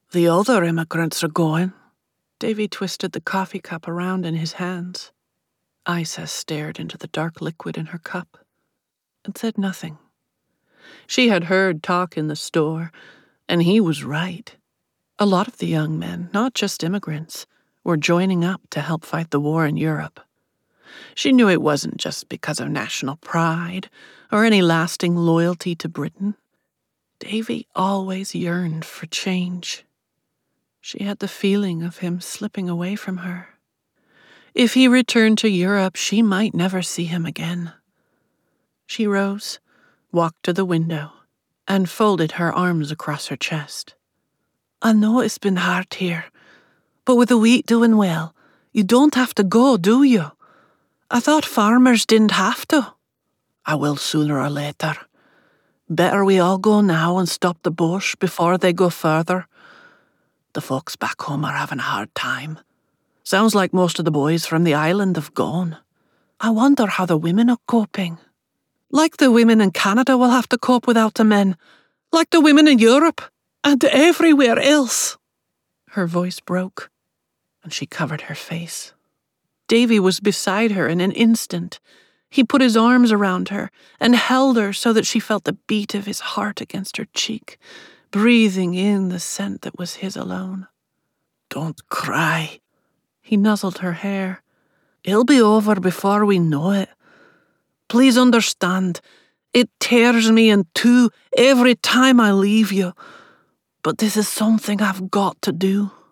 The other immigrants are going. Davy twisted the coffee cup around in his hands. Isa stared into the dark liquid in her cup and said nothing. She had heard talk in the store, and he was right. A lot of the young men, not just immigrants, were joining up to help fight the war in Europe. She knew it wasn't just because of national pride or any lasting loyalty to Britain. Davy always yearned for change. She had the feeling of him slipping away from her. If he returned to Europe, she might never see him again. She rose, walked to the window, and folded her arms across her chest. I know it's been hard here, but with the wheat doing well, you don't have to go, do you? I thought farmers didn't have to. I will sooner or later. Better we all go now and stop the Boche before they go further. The folks back home are having a hard time. Sounds like most of the boys from the island have gone. I wonder how the women are coping. Like the women in Canada will have to cope without the men. Like the women in Europe and everywhere else. Her voice broke, and she covered her face. Davy was beside her in an instant. He put his arms around her and held her so that she felt the beat of his heart against her cheek, breathing in the scent that was his alone. Don't cry. He nuzzled her hair. It'll be over before we know it. Please understand, it tears me in two every time I leave you. But this is something I've got to do.